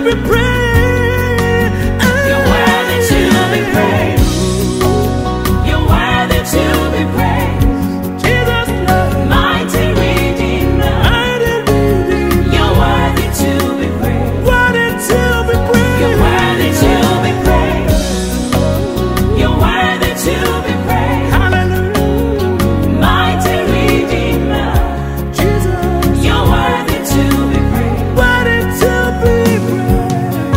be praised. You're worthy to be praised. You're worthy to be praised. Jesus, Lord. Mighty Redeemer. You're worthy to be praised. Worthy to be praised. You're worthy to be praised. You're worthy to be praised. Hallelujah. Mighty Redeemer. Jesus. You're worthy to be praised. Worthy to be praised.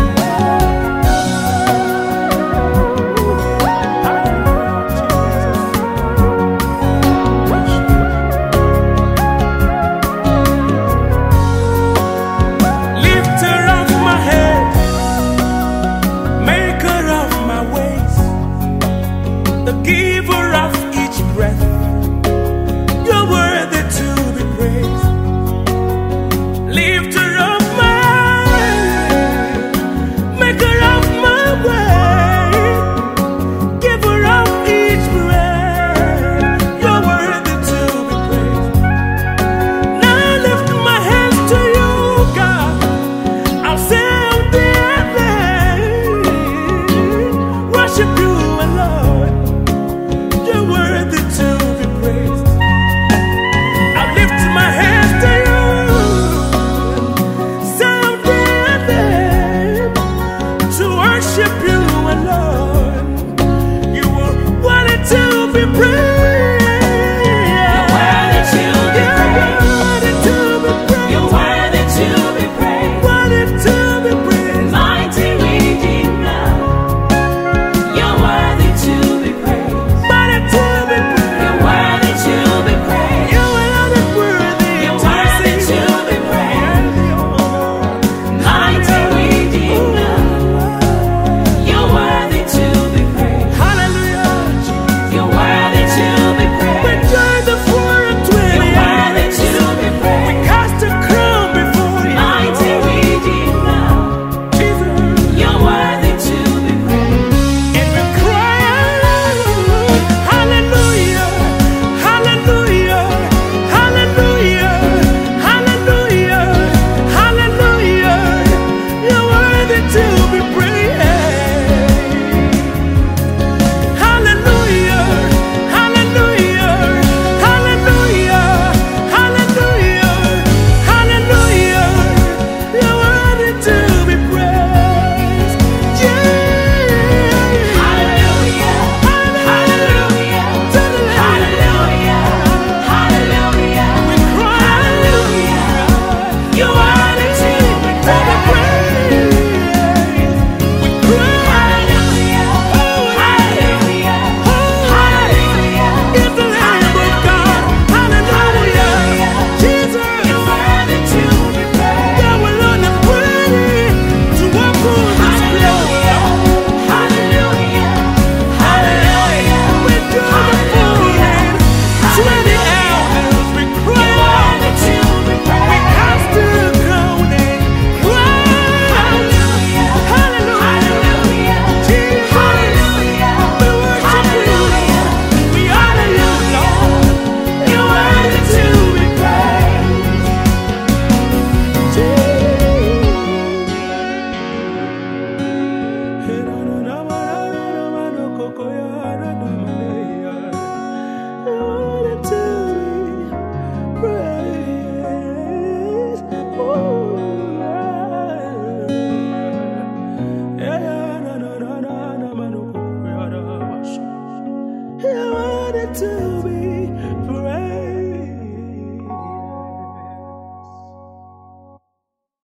Lifter of my head, maker of my ways, the giver of each breath, you're worthy to be praised. Lifter of my head, maker of my way, giver of each breath, you're worthy to be praised. Now I lift my hands to you, God. I'll say all day and night, worship you alone. You're worthy to be praised. I lift my hands to you, say all day and night, to worship you alone. You are worthy to be praised. You're worthy to be praised. You're worthy to be praised. Worthy to be You're worthy to be praised. praised. Mighty Redeemer. You're worthy to be praised. Worthy to be praised. You're worthy to be praised. You are the worthy. You're worthy to be praised. Mighty Redeemer. You're worthy to be praised. Hallelujah. You're worthy to be We praised. join the 420. You're worthy to be We praised. cast a crown before you. Mighty Redeemer. Jesus. You're worthy to be praised. And we cry out, hallelujah, hallelujah, hallelujah, hallelujah, hallelujah. You're worthy to be praised. Hallelujah, hallelujah, hallelujah, hallelujah, hallelujah. You're worthy to be praised. Yeah. Hallelujah. Hallelujah. Hallelujah. Hallelujah. We cry Hallelujah. You're worthy to be praised. we cry Hallelujah. Hallelujah. Hallelujah. in the Lamb of God. Hallelujah. Jesus, You're worthy to be praised. thou alone is worthy to walk on this Hallelujah. Hallelujah. Hallelujah. floor. We do the forehead, 20 elders, we cry You're worthy to be we praised. cast the crown and cry Hallelujah. hallelujah. Hallelujah. Jesus, Hallelujah. we worship you. We honor you, Lord. You're worthy to be praised. To